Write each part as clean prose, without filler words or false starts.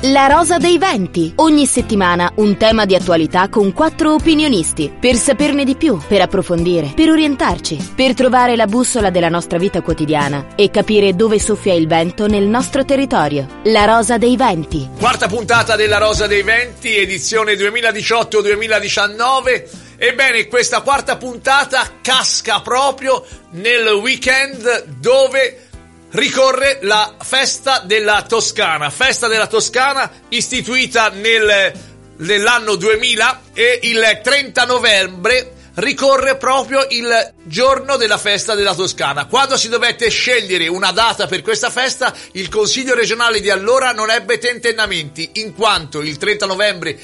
La Rosa dei Venti. Ogni settimana un tema di attualità con 4 opinionisti. Per saperne di più, per approfondire, per orientarci, per trovare la bussola della nostra vita quotidiana e capire dove soffia il vento nel nostro territorio. La Rosa dei Venti. Quarta puntata della Rosa dei Venti, edizione 2018-2019. Ebbene, questa quarta puntata casca proprio nel weekend dove ricorre la Festa della Toscana istituita nell'anno 2000, e il 30 novembre ricorre proprio il giorno della Festa della Toscana. Quando si dovette scegliere una data per questa festa, il Consiglio regionale di allora non ebbe tentennamenti, in quanto il 30 novembre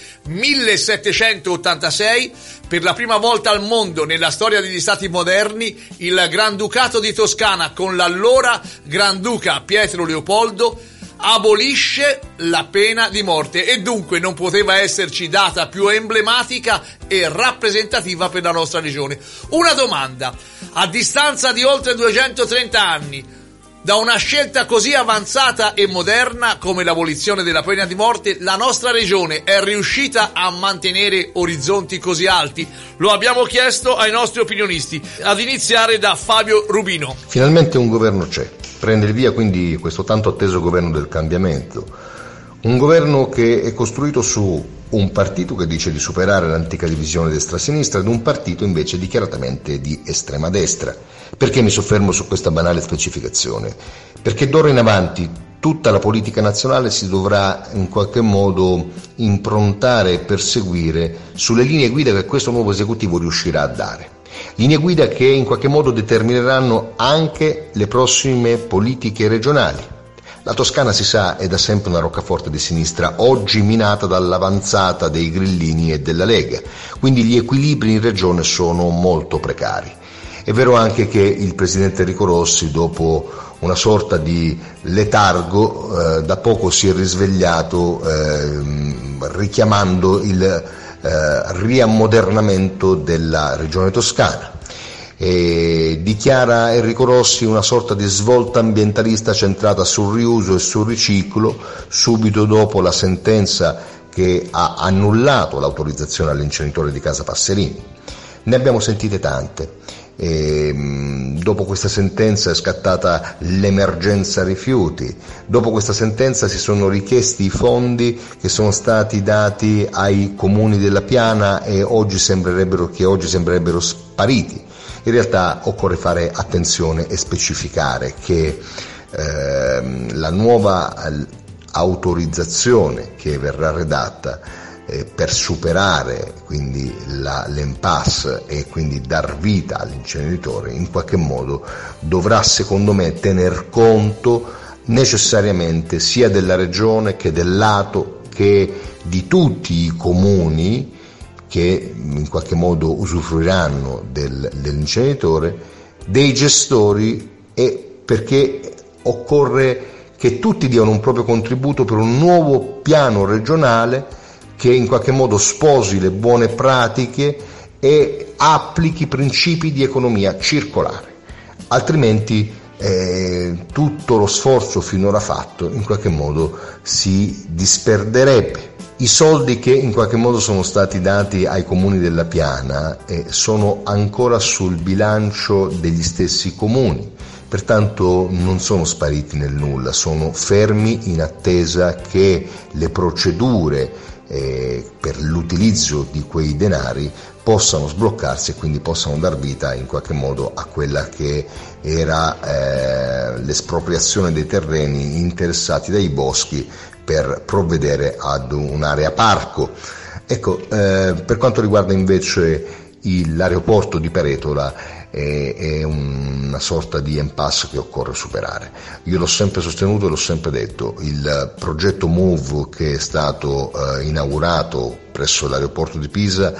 1786, per la prima volta al mondo nella storia degli stati moderni, il Granducato di Toscana, con l'allora Granduca Pietro Leopoldo, abolisce la pena di morte, e dunque non poteva esserci data più emblematica e rappresentativa per la nostra regione. Una domanda: a distanza di oltre 230 anni da una scelta così avanzata e moderna come l'abolizione della pena di morte, la nostra regione è riuscita a mantenere orizzonti così alti? Lo abbiamo chiesto ai nostri opinionisti, ad iniziare da Fabio Rubino. Finalmente un governo c'è, prende il via quindi questo tanto atteso governo del cambiamento, un governo che è costruito su un partito che dice di superare l'antica divisione destra-sinistra ed un partito invece dichiaratamente di estrema destra. Perché mi soffermo su questa banale specificazione? Perché d'ora in avanti tutta la politica nazionale si dovrà in qualche modo improntare e perseguire sulle linee guida che questo nuovo esecutivo riuscirà a dare. Linee guida che in qualche modo determineranno anche le prossime politiche regionali. La Toscana, si sa, è da sempre una roccaforte di sinistra, oggi minata dall'avanzata dei grillini e della Lega, quindi gli equilibri in regione sono molto precari. È vero anche che il presidente Enrico Rossi, dopo una sorta di letargo, da poco si è risvegliato richiamando il riammodernamento della regione toscana. E dichiara Enrico Rossi una sorta di svolta ambientalista centrata sul riuso e sul riciclo, subito dopo la sentenza che ha annullato l'autorizzazione all'inceneritore di Casa Passerini. Ne abbiamo sentite tante. Dopo questa sentenza è scattata l'emergenza rifiuti, dopo questa sentenza si sono richiesti i fondi che sono stati dati ai comuni della Piana e oggi sembrerebbero spariti. In realtà occorre fare attenzione e specificare che la nuova autorizzazione che verrà redatta per superare quindi l'impasse e quindi dar vita all'inceneritore, in qualche modo dovrà, secondo me, tener conto necessariamente sia della regione che del lato che di tutti i comuni che in qualche modo usufruiranno dell'inceneritore, dei gestori, e perché occorre che tutti diano un proprio contributo per un nuovo piano regionale che in qualche modo sposi le buone pratiche e applichi principi di economia circolare. Altrimenti tutto lo sforzo finora fatto in qualche modo si disperderebbe. I soldi che in qualche modo sono stati dati ai comuni della Piana sono ancora sul bilancio degli stessi comuni, pertanto non sono spariti nel nulla, sono fermi in attesa che le procedure per l'utilizzo di quei denari possano sbloccarsi e quindi possano dar vita in qualche modo a quella che era l'espropriazione dei terreni interessati dai boschi per provvedere ad un'area parco. Ecco, per quanto riguarda invece l'aeroporto di Peretola, è una sorta di impasse che occorre superare. Io l'ho sempre sostenuto e l'ho sempre detto, il progetto MOVE che è stato inaugurato presso l'aeroporto di Pisa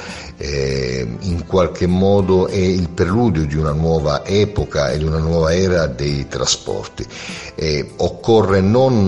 in qualche modo è il preludio di una nuova epoca e di una nuova era dei trasporti. Occorre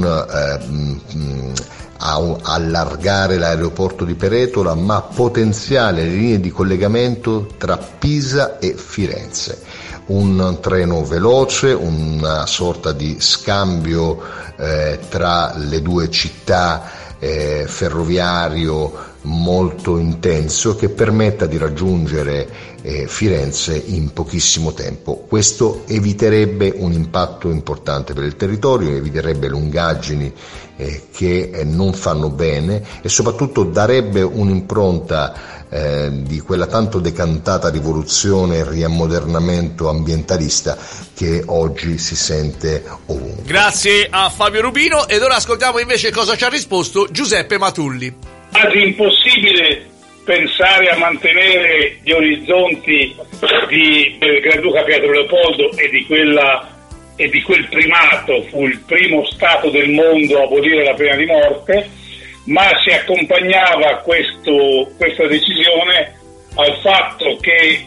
non allargare l'aeroporto di Peretola, ma potenziare le linee di collegamento tra Pisa e Firenze. Un treno veloce, una sorta di scambio tra le due città ferroviario molto intenso che permetta di raggiungere Firenze in pochissimo tempo. Questo eviterebbe un impatto importante per il territorio, eviterebbe lungaggini che non fanno bene e soprattutto darebbe un'impronta di quella tanto decantata rivoluzione e riammodernamento ambientalista che oggi si sente ovunque. Grazie a Fabio Rubino, ed ora ascoltiamo invece cosa ci ha risposto Giuseppe Matulli. Quasi impossibile pensare a mantenere gli orizzonti del Granduca Pietro Leopoldo e di quel primato. Fu il primo Stato del mondo a abolire la pena di morte, ma si accompagnava questa decisione al fatto che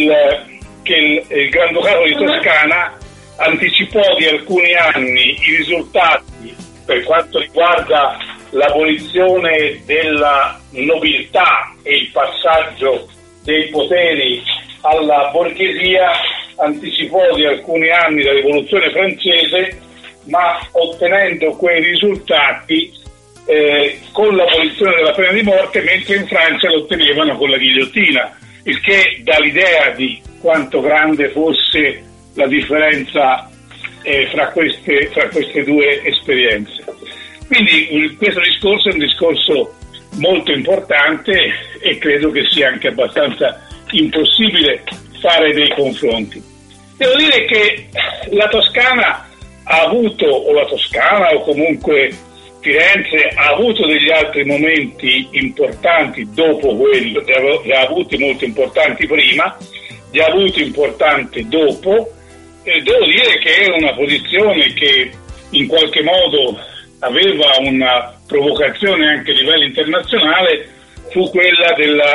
il Granducato di Toscana anticipò di alcuni anni i risultati per quanto riguarda l'abolizione della nobiltà e il passaggio dei poteri alla borghesia, anticipò di alcuni anni la rivoluzione francese, ma ottenendo quei risultati con l'abolizione della pena di morte, mentre in Francia lo ottenevano con la ghigliottina, il che dà l'idea di quanto grande fosse la differenza fra queste due esperienze. Quindi questo discorso è un discorso molto importante e credo che sia anche abbastanza impossibile fare dei confronti. Devo dire che la Toscana ha avuto, o la Toscana o comunque Firenze ha avuto degli altri momenti importanti dopo quello, li ha avuti molto importanti prima, li ha avuti importanti dopo, e devo dire che è una posizione che in qualche modo aveva una provocazione anche a livello internazionale, fu quella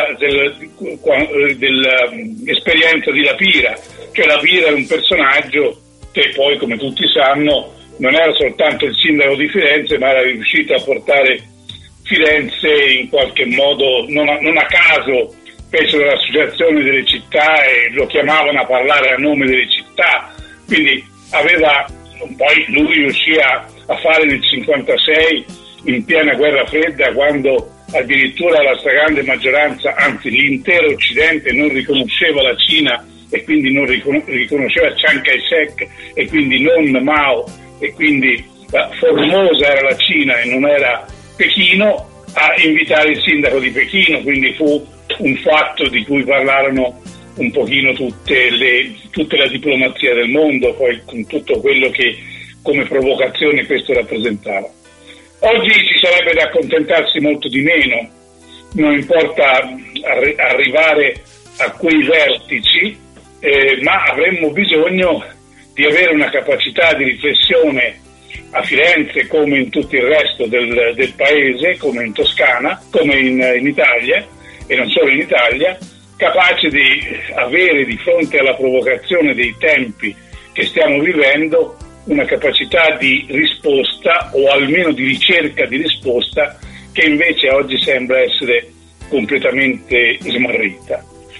dell'esperienza di La Pira, cioè La Pira era un personaggio che poi, come tutti sanno, non era soltanto il sindaco di Firenze, ma era riuscito a portare Firenze in qualche modo, non a caso, fece l'associazione delle città e lo chiamavano a parlare a nome delle città, quindi poi lui riuscì a fare nel 1956, in piena guerra fredda, quando addirittura la stragrande maggioranza, anzi l'intero Occidente, non riconosceva la Cina e quindi non riconosceva Chiang Kai-shek e quindi non Mao, e quindi Formosa era la Cina e non era Pechino, a invitare il sindaco di Pechino, quindi fu un fatto di cui parlarono un pochino tutta la diplomazia del mondo, poi con tutto quello che come provocazione questo rappresentava. Oggi ci sarebbe da accontentarsi molto di meno, non importa arrivare a quei vertici, ma avremmo bisogno di avere una capacità di riflessione a Firenze come in tutto il resto del paese, come in Toscana, come in Italia e non solo in Italia, capace di avere di fronte alla provocazione dei tempi che stiamo vivendo una capacità di risposta o almeno di ricerca di risposta che invece oggi sembra essere completamente smarrita.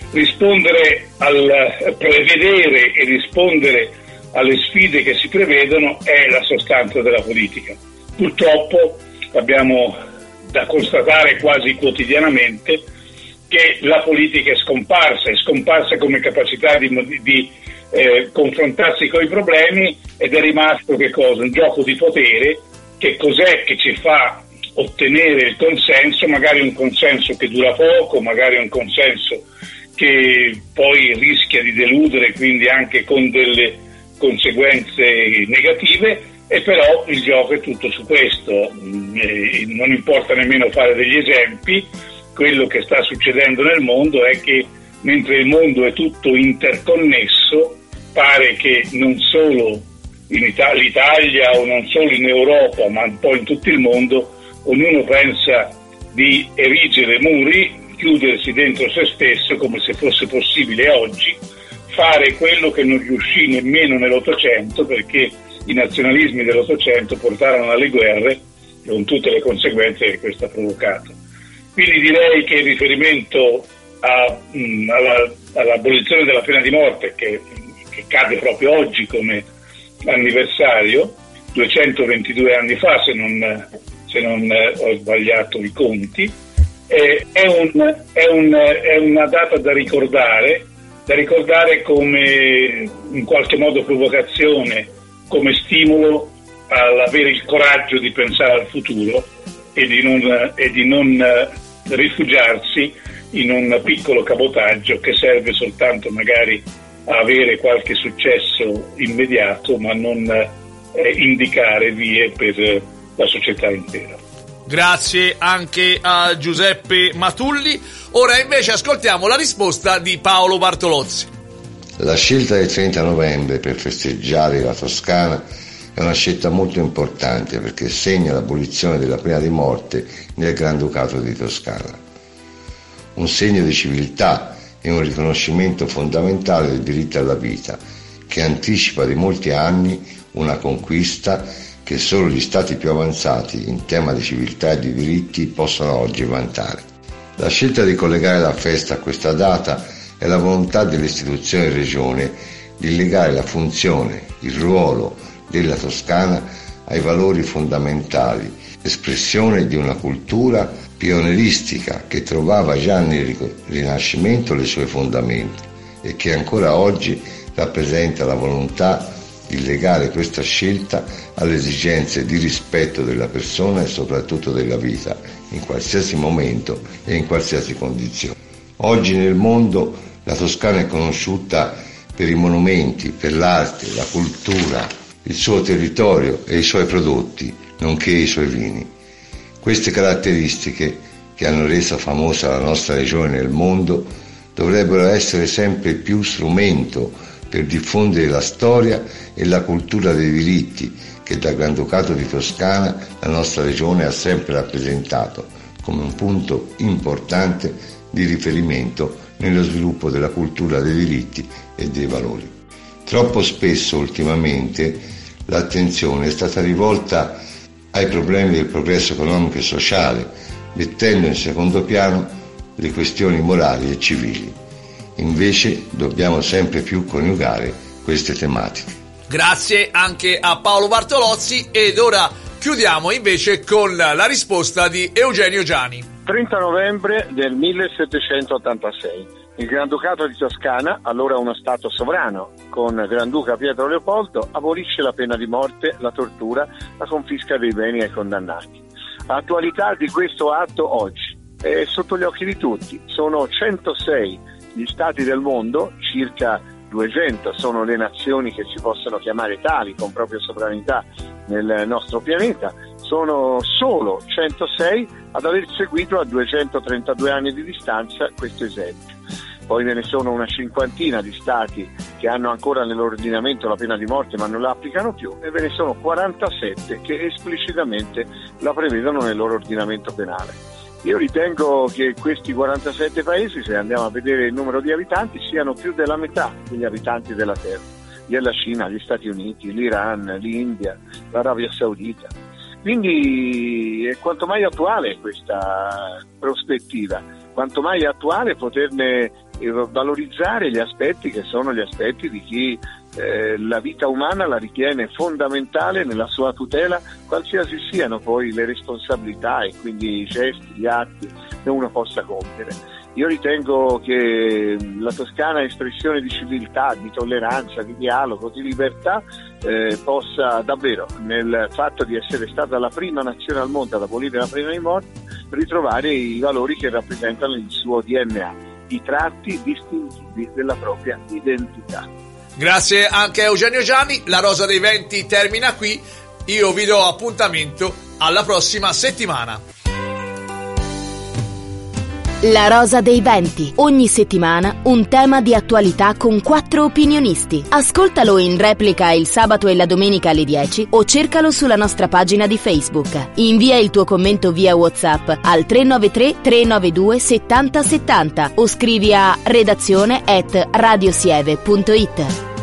Prevedere e rispondere alle sfide che si prevedono è la sostanza della politica. Purtroppo abbiamo da constatare quasi quotidianamente che la politica è scomparsa come capacità di confrontarsi con i problemi, ed è rimasto che cosa? Un gioco di potere. Che cos'è che ci fa ottenere il consenso, magari un consenso che dura poco, magari un consenso che poi rischia di deludere, quindi anche con delle conseguenze negative, e però il gioco è tutto su questo. Non importa nemmeno fare degli esempi. Quello che sta succedendo nel mondo è che mentre il mondo è tutto interconnesso, pare che non solo in l'Italia o non solo in Europa, ma un po' in tutto il mondo, ognuno pensa di erigere muri, chiudersi dentro se stesso come se fosse possibile oggi, fare quello che non riuscì nemmeno nell'Ottocento, perché i nazionalismi dell'Ottocento portarono alle guerre con tutte le conseguenze che questo ha provocato. Quindi direi che il riferimento all'abolizione della pena di morte, che cade proprio oggi come anniversario, 222 anni fa, se se non ho sbagliato i conti. È una data da ricordare come in qualche modo provocazione, come stimolo all'avere il coraggio di pensare al futuro e di non rifugiarsi in un piccolo cabotaggio che serve soltanto magari a avere qualche successo immediato, ma non indicare vie per la società intera. Grazie anche a Giuseppe Matulli. Ora invece ascoltiamo la risposta di Paolo Bartolozzi. La scelta del 30 novembre per festeggiare la Toscana è una scelta molto importante perché segna l'abolizione della pena di morte nel Granducato di Toscana. Un segno di civiltà e un riconoscimento fondamentale del diritto alla vita che anticipa di molti anni una conquista che solo gli stati più avanzati in tema di civiltà e di diritti possono oggi vantare. La scelta di collegare la festa a questa data è la volontà delle istituzioni e regione di legare la funzione, il ruolo della Toscana ai valori fondamentali, espressione di una cultura pionieristica che trovava già nel Rinascimento le sue fondamenta e che ancora oggi rappresenta la volontà di legare questa scelta alle esigenze di rispetto della persona e soprattutto della vita, in qualsiasi momento e in qualsiasi condizione. Oggi nel mondo la Toscana è conosciuta per i monumenti, per l'arte, la cultura, il suo territorio e i suoi prodotti, nonché i suoi vini. Queste caratteristiche che hanno reso famosa la nostra regione nel mondo dovrebbero essere sempre più strumento per diffondere la storia e la cultura dei diritti che dal Granducato di Toscana la nostra regione ha sempre rappresentato come un punto importante di riferimento nello sviluppo della cultura dei diritti e dei valori. Troppo spesso ultimamente l'attenzione è stata rivolta ai problemi del progresso economico e sociale, mettendo in secondo piano le questioni morali e civili. Invece dobbiamo sempre più coniugare queste tematiche. Grazie anche a Paolo Bartolozzi ed ora chiudiamo invece con la risposta di Eugenio Giani. 30 novembre del 1786. Il Granducato di Toscana, allora uno Stato sovrano, con Granduca Pietro Leopoldo, abolisce la pena di morte, la tortura, la confisca dei beni ai condannati. L'attualità di questo atto oggi è sotto gli occhi di tutti. Sono 106 gli Stati del mondo, circa 200 sono le nazioni che si possono chiamare tali, con propria sovranità nel nostro pianeta. Sono solo 106 ad aver seguito a 232 anni di distanza questo esempio. Poi ve ne sono una cinquantina di stati che hanno ancora nell'ordinamento la pena di morte ma non la applicano più, e ve ne sono 47 che esplicitamente la prevedono nel loro ordinamento penale. Io ritengo che questi 47 paesi, se andiamo a vedere il numero di abitanti, siano più della metà degli abitanti della Terra. Vi è la Cina, gli Stati Uniti, l'Iran, l'India, l'Arabia Saudita. Quindi è quanto mai attuale questa prospettiva, quanto mai attuale poterne valorizzare gli aspetti che sono gli aspetti di chi la vita umana la ritiene fondamentale nella sua tutela, qualsiasi siano poi le responsabilità e quindi i gesti, gli atti che uno possa compiere. Io ritengo che la Toscana è espressione di civiltà, di tolleranza, di dialogo, di libertà, possa davvero, nel fatto di essere stata la prima nazione al mondo ad abolire la pena di morte, ritrovare i valori che rappresentano il suo DNA, i tratti distintivi della propria identità. Grazie anche a Eugenio Giani. La Rosa dei Venti termina qui. Io vi do appuntamento alla prossima settimana. La Rosa dei Venti. Ogni settimana un tema di attualità con 4 opinionisti. Ascoltalo in replica il sabato e la domenica alle 10 o cercalo sulla nostra pagina di Facebook. Invia il tuo commento via WhatsApp al 393 392 7070 o scrivi a redazione@radiosieve.it.